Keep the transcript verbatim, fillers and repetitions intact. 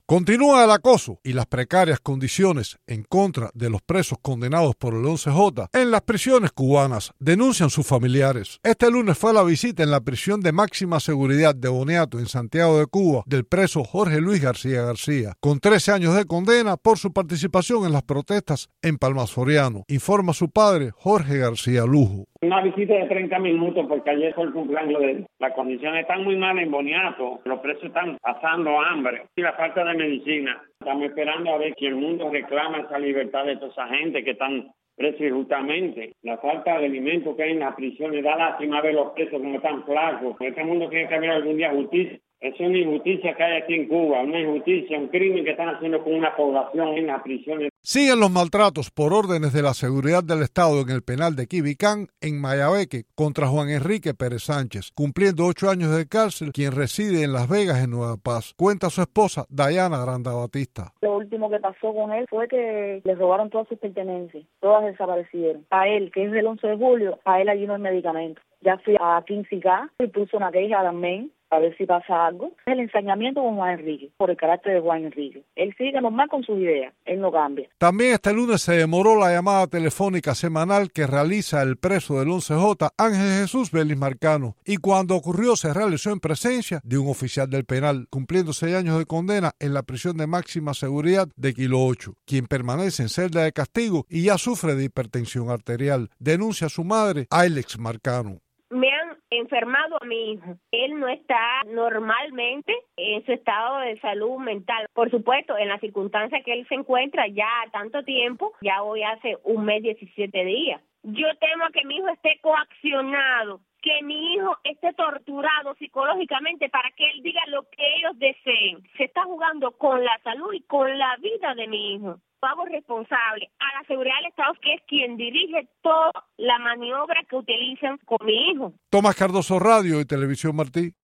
Continúa el acoso y las precarias condiciones en contra de los presos condenados por el once J en las prisiones cubanas, denuncian sus familiares. Este lunes fue la visita en la prisión de máxima seguridad de Boniato en Santiago de Cuba del preso Jorge Luis García García, con trece años de condena por su participación en las protestas en Palmas Soriano, informa su padre Jorge García Lujo. Una visita de treinta minutos porque ayer fue el cumpleaños de él. Las condiciones están muy malas en Boniato, los presos están pasando hambre y la falta de medicina. Estamos esperando a ver que el mundo reclama esa libertad de toda esa gente que están presos injustamente. La falta de alimentos que hay en las prisiones, da lástima ver los presos como están flacos. Este mundo tiene que haber algún día justicia. Es una injusticia que hay aquí en Cuba, una injusticia, un crimen que están haciendo con una población en las prisiones. Siguen los maltratos por órdenes de la seguridad del Estado en el penal de Quibicán, en Mayabeque, contra Juan Enrique Pérez Sánchez, cumpliendo ocho años de cárcel, quien reside en Las Vegas, en Nueva Paz. Cuenta su esposa, Dayana Granda Batista. Lo último que pasó con él fue que le robaron todas sus pertenencias, todas desaparecieron. A él, que es del once de julio, a él allí no hay medicamento. Ya fui a quince K y puso una queja a la M E N a ver si pasa algo. El ensañamiento con Juan Enrique, por el carácter de Juan Enrique. Él sigue normal con sus ideas, él no cambia. También este lunes se demoró la llamada telefónica semanal que realiza el preso del once J, Ángel Jesús Vélez Marcano, y cuando ocurrió se realizó en presencia de un oficial del penal, cumpliendo seis años de condena en la prisión de máxima seguridad de Kilo ocho, quien permanece en celda de castigo y ya sufre de hipertensión arterial, denuncia a su madre, Ailex Marcano. Me han enfermado a mi hijo. Él no está normalmente en su estado de salud mental. Por supuesto, en la circunstancia que él se encuentra ya tanto tiempo, ya hoy hace un mes, diecisiete días. Yo temo que mi hijo esté coaccionado, que mi hijo esté torturado psicológicamente para que él diga lo que ellos deseen. Se está jugando con la salud y con la vida de mi hijo. Hago responsable a la seguridad del Estado, que es quien dirige toda la maniobra que utilizan con mi hijo. Tomás Cardoso, Radio y Televisión Martí.